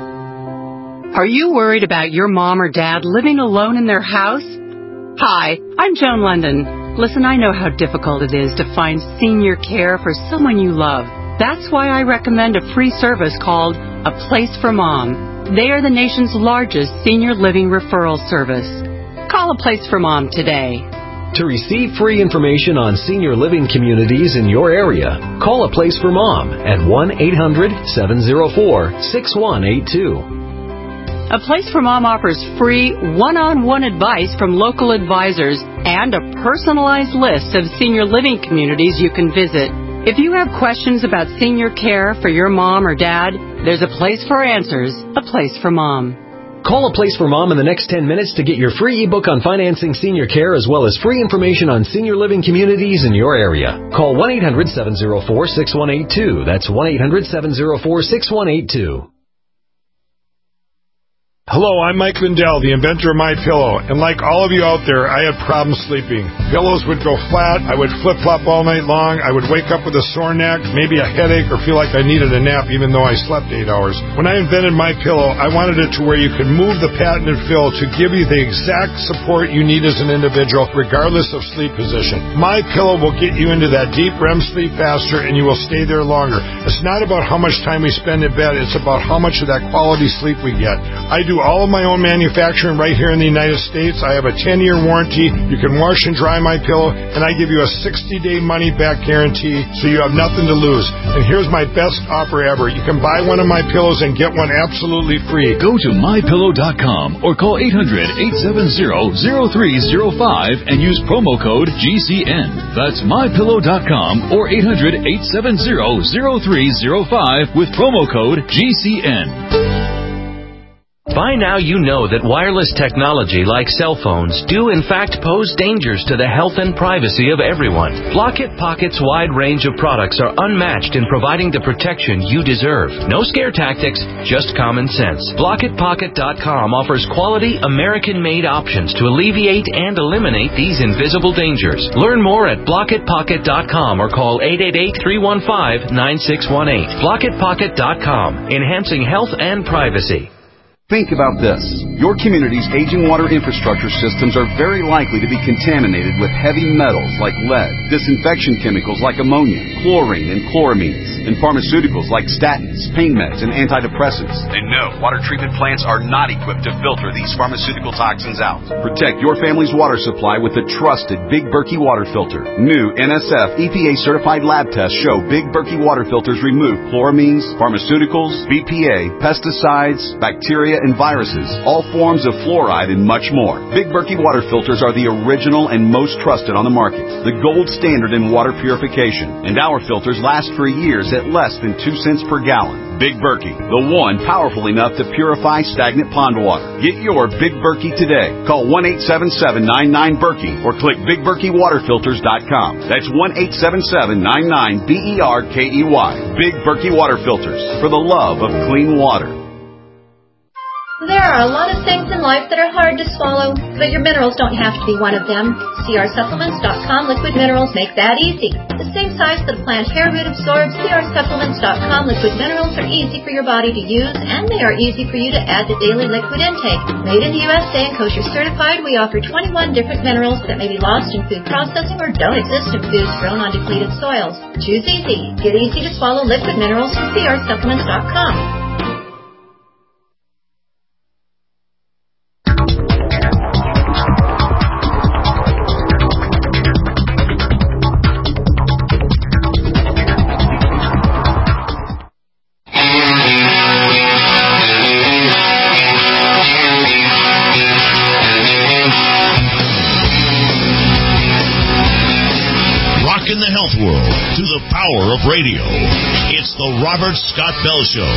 S24: Are you worried about your mom or dad living alone in their house? Hi, I'm Joan London. Listen, I know how difficult it is to find senior care for someone you love. That's why I recommend a free service called A Place for Mom. They are the nation's largest senior living referral service. Call A Place for Mom today.
S25: To receive free information on senior living communities in your area, call A Place for Mom at one eight hundred, seven zero four, six one eight two.
S24: A Place for Mom offers free one-on-one advice from local advisors and a personalized list of senior living communities you can visit. If you have questions about senior care for your mom or dad, there's a place for answers, A Place for Mom.
S25: Call A Place for Mom in the next ten minutes to get your free ebook on financing senior care as well as free information on senior living communities in your area. Call one eight hundred, seven zero four, six one eight two. That's one eight hundred, seven zero four, six one eight two.
S2: Hello, I'm Mike Lindell, the inventor of MyPillow, and like all of you out there, I had problems sleeping. Pillows would go flat, I would flip-flop all night long, I would wake up with a sore neck, maybe a headache, or feel like I needed a nap even though I slept eight hours. When I invented MyPillow, I wanted it to where you could move the patented fill to give you the exact support you need as an individual, regardless of sleep position. MyPillow will get you into that deep R E M sleep faster, and you will stay there longer. It's not about how much time we spend in bed, it's about how much of that quality sleep we get. I do all of my own manufacturing right here in the United States. I have a ten-year warranty. You can wash and dry my pillow, and I give you a sixty-day money-back guarantee, so you have nothing to lose. And here's my best offer ever. You can buy one of my pillows and get one absolutely free.
S17: Go to my pillow dot com or call eight hundred, eight seven zero, zero three zero five and use promo code G C N. That's my pillow dot com or eight hundred, eight seven zero, zero three zero five with promo code G C N.
S8: By now you know that wireless technology like cell phones do in fact pose dangers to the health and privacy of everyone. Blockit Pocket's wide range of products are unmatched in providing the protection you deserve. No scare tactics, just common sense. Blockit Pocket dot com offers quality American-made options to alleviate and eliminate these invisible dangers. Learn more at Blockit Pocket dot com or call eight eight eight, three one five, nine six one eight. Blockit Pocket dot com, enhancing health and privacy.
S1: Think about this. Your community's aging water infrastructure systems are very likely to be contaminated with heavy metals like lead, disinfection chemicals like ammonia, chlorine and chloramines, and pharmaceuticals like statins, pain meds, and antidepressants.
S9: And no, water treatment plants are not equipped to filter these pharmaceutical toxins out.
S1: Protect your family's water supply with the trusted Big Berkey water filter. New N S F E P A-certified lab tests show Big Berkey water filters remove chloramines, pharmaceuticals, B P A, pesticides, bacteria, and viruses, all forms of fluoride, and much more. Big Berkey water filters are the original and most trusted on the market, the gold standard in water purification, and our filters last for years at less than two cents per gallon. Big Berkey, the one powerful enough to purify stagnant pond water. Get your Big Berkey today. Call one eight seven seven, nine nine, Berkey or click big berkey water filters dot com. That's one eight seven seven, nine nine, B E R K E Y. Big Berkey water filters, for the love of clean water.
S14: There are a lot of things in life that are hard to swallow, but your minerals don't have to be one of them. C R supplements dot com liquid minerals make that easy. The same size that a plant hair root absorbs, C R supplements dot com liquid minerals are easy for your body to use, and they are easy for you to add to daily liquid intake. Made in the U S A and kosher certified, we offer twenty-one different minerals that may be lost in food processing or don't exist in foods grown on depleted soils. Choose easy. Get easy to swallow liquid minerals from C R supplements dot com.
S3: Of radio. It's the Robert Scott Bell Show.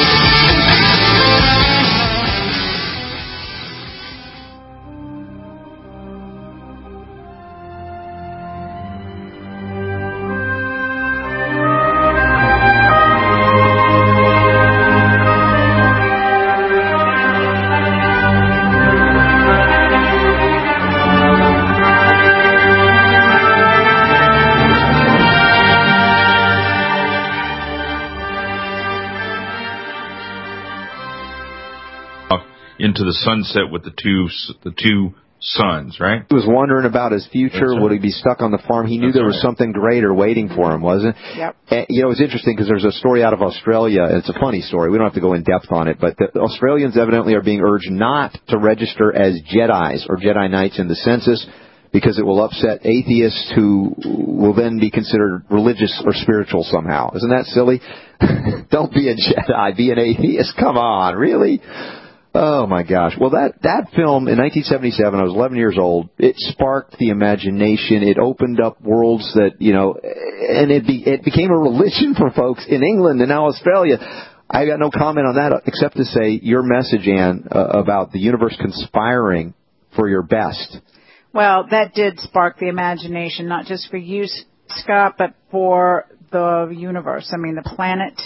S12: Into the sunset with the two the two sons, right?
S11: He was wondering about his future. Would he be stuck on the farm? He knew That's there was right. something greater waiting for him, wasn't it?
S13: Yep.
S11: And, you know, it's interesting because there's a story out of Australia. It's a funny story. We don't have to go in depth on it, but the Australians evidently are being urged not to register as Jedis or Jedi Knights in the census because it will upset atheists who will then be considered religious or spiritual somehow. Isn't that silly? Don't be a Jedi, be an atheist. Come on, really? Oh, my gosh. Well, that, that film in nineteen seventy-seven, I was eleven years old, it sparked the imagination. It opened up worlds that, you know, and it, be, it became a religion for folks in England and now Australia. I got no comment on that except to say your message, Ann, uh, about the universe conspiring for your best.
S13: Well, that did spark the imagination, not just for you, Scott, but for the universe. I mean, the planet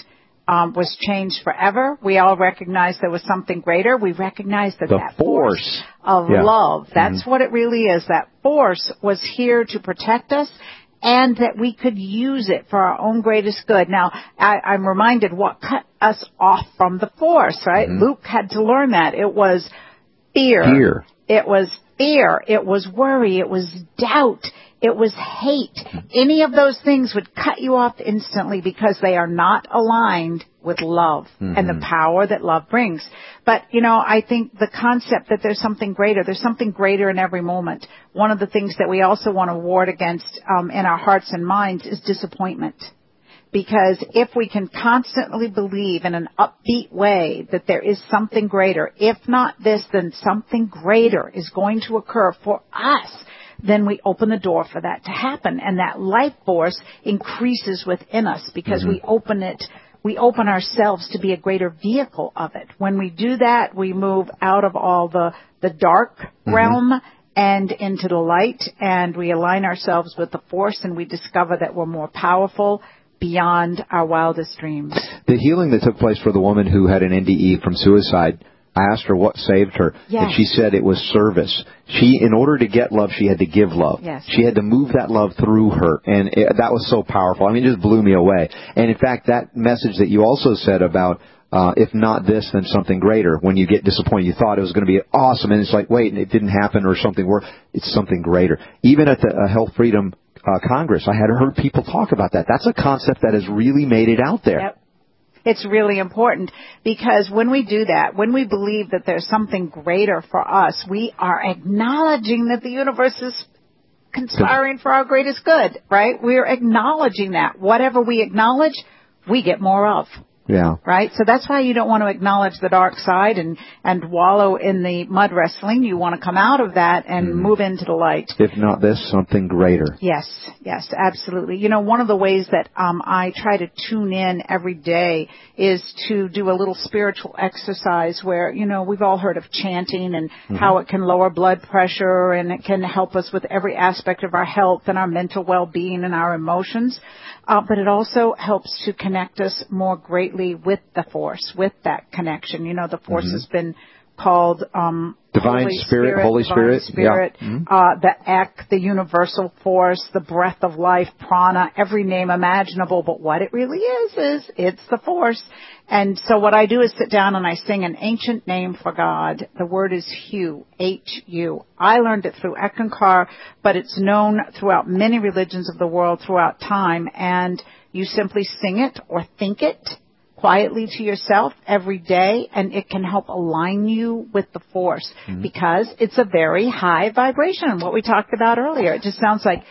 S13: um, was changed forever. We all recognized there was something greater. We recognized that
S11: the
S13: that
S11: force,
S13: force of
S11: yeah.
S13: love, that's
S11: mm-hmm.
S13: what it really is. That force was here to protect us, and that we could use it for our own greatest good. Now, I, I'm reminded what cut us off from the force, right? Mm-hmm. Luke had to learn that. It was fear.
S11: Fear.
S13: It was fear. It was worry. It was doubt. It was hate. Any of those things would cut you off instantly because they are not aligned with love mm-hmm. and the power that love brings. But, you know, I think the concept that there's something greater, there's something greater in every moment. One of the things that we also want to ward against um, in our hearts and minds is disappointment. Because if we can constantly believe in an upbeat way that there is something greater, if not this, then something greater is going to occur for us, then we open the door for that to happen. And that life force increases within us because mm-hmm. we open it, we open ourselves to be a greater vehicle of it. When we do that, we move out of all the, the dark mm-hmm. realm and into the light, and we align ourselves with the force, and we discover that we're more powerful beyond our wildest dreams.
S11: The healing that took place for the woman who had an N D E from suicide, I asked her what saved her,
S13: yes.
S11: and she said it was service. She, in order to get love, she had to give love.
S13: Yes.
S11: She had to move that love through her, and it, that was so powerful. I mean, it just blew me away. And in fact, that message that you also said about, uh, if not this, then something greater. When you get disappointed, you thought it was going to be awesome, and it's like, wait, it didn't happen, or something worse. It's something greater. Even at the uh, Health Freedom uh, Congress, I had heard people talk about that. That's a concept that has really made it out there.
S13: Yep. It's really important because when we do that, when we believe that there's something greater for us, we are acknowledging that the universe is conspiring for our greatest good, right? We're acknowledging that. Whatever we acknowledge, we get more of.
S11: Yeah.
S13: Right? So that's why you don't want to acknowledge the dark side and, and wallow in the mud wrestling. You want to come out of that and mm. move into the light.
S11: If not this, something greater.
S13: Yes, yes, absolutely. You know, one of the ways that um, I try to tune in every day is to do a little spiritual exercise where, you know, we've all heard of chanting and mm-hmm. how it can lower blood pressure and it can help us with every aspect of our health and our mental well-being and our emotions. Uh, but it also helps to connect us more greatly with the force, with that connection. You know, the force mm-hmm. has been called um,
S11: Divine
S13: Holy
S11: Spirit,
S13: Spirit,
S11: Holy
S13: Divine
S11: Spirit,
S13: Spirit
S11: yeah. mm-hmm.
S13: uh, the Ek, the universal force, the breath of life, prana, every name imaginable. But what it really is, is it's the force. And so what I do is sit down and I sing an ancient name for God. The word is Hu, H U. I learned it through Eckankar, but it's known throughout many religions of the world throughout time. And you simply sing it or think it quietly to yourself every day, and it can help align you with the force mm-hmm. because it's a very high vibration. What we talked about earlier, it just sounds like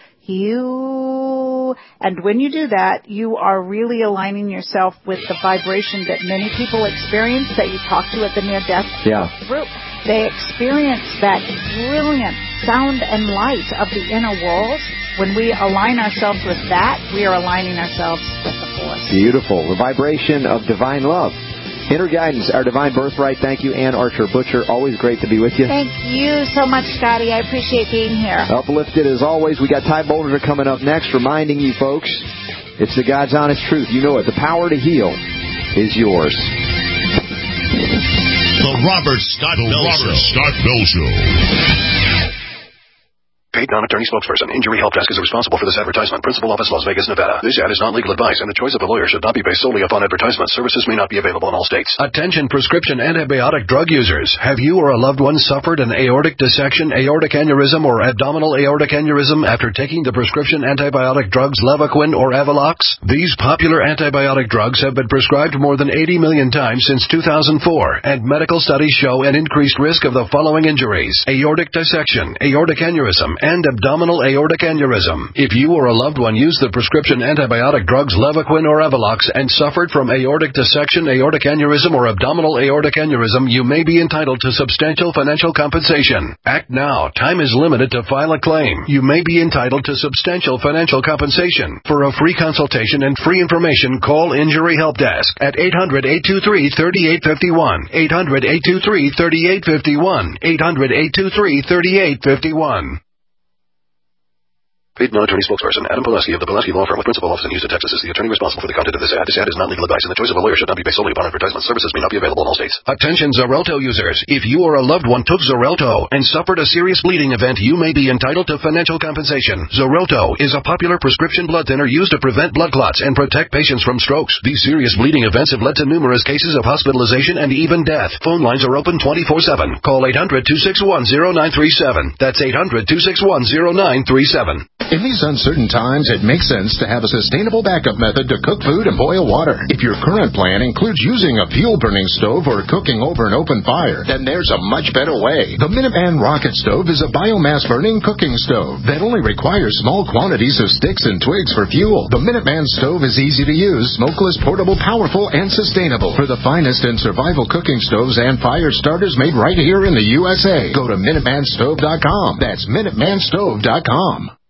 S13: you. And when you do that, you are really aligning yourself with the vibration that many people experience that you talk to at the near-death
S11: yeah.
S13: group. They experience that brilliant sound and light of the inner world. When we align ourselves with that, we are aligning ourselves with the force.
S11: Beautiful. The vibration of divine love. Inner guidance, our divine birthright. Thank you, Ann Archer Butcher. Always great to be with you.
S13: Thank you so much, Scotty. I appreciate being here.
S11: Uplifted as always. We got Ty Bollinger coming up next, reminding you folks, it's the God's honest truth. You know it. The power to heal is yours.
S3: The Robert Scott
S22: the
S3: Bell
S22: Robert
S3: Show.
S22: Scott Bell Show. Paid non-attorney spokesperson. Injury Help Desk is responsible for this advertisement. Principal office, Las Vegas, Nevada. This ad is not legal advice, and the choice of a lawyer should not be based solely upon advertisement. Services may not be available in all states. Attention prescription antibiotic drug users. Have you or a loved one suffered an aortic dissection, aortic aneurysm, or abdominal aortic aneurysm after taking the prescription antibiotic drugs Levaquin or Avelox? These popular antibiotic drugs have been prescribed more than eighty million times since two thousand four, and medical studies show an increased risk of the following injuries: aortic dissection, aortic aneurysm, and abdominal aortic aneurysm. If you or a loved one used the prescription antibiotic drugs Levaquin or Avelox and suffered from aortic dissection, aortic aneurysm, or abdominal aortic aneurysm, you may be entitled to substantial financial compensation. Act now. Time is limited to file a claim. You may be entitled to substantial financial compensation. For a free consultation and free information, call Injury Help Desk at eight hundred, eight two three, three eight five one, eight hundred, eight two three, three eight five one, eight hundred, eight two three, three eight five one. Paid non-attorney spokesperson Adam Pulaski of the Pulaski Law Firm with principal office in Houston, Texas is the attorney responsible for the content of this ad. This ad is not legal advice, and the choice of a lawyer should not be based solely upon advertisement. Services may not be available in all states. Attention Xarelto users. If you or a loved one took Xarelto and suffered a serious bleeding event, you may be entitled to financial compensation. Xarelto is a popular prescription blood thinner used to prevent blood clots and protect patients from strokes. These serious bleeding events have led to numerous cases of hospitalization and even death. Phone lines are open twenty-four seven. Call eight hundred, two six one, zero nine three seven. That's eight hundred, two six one, zero nine three seven.
S15: In these uncertain times, it makes sense to have a sustainable backup method to cook food and boil water. If your current plan includes using a fuel-burning stove or cooking over an open fire, then there's a much better way. The Minuteman Rocket Stove is a biomass-burning cooking stove that only requires small quantities of sticks and twigs for fuel. The Minuteman Stove is easy to use, smokeless, portable, powerful, and sustainable. For the finest in survival cooking stoves and fire starters made right here in the U S A, go to Minuteman Stove dot com. That's Minuteman Stove dot com.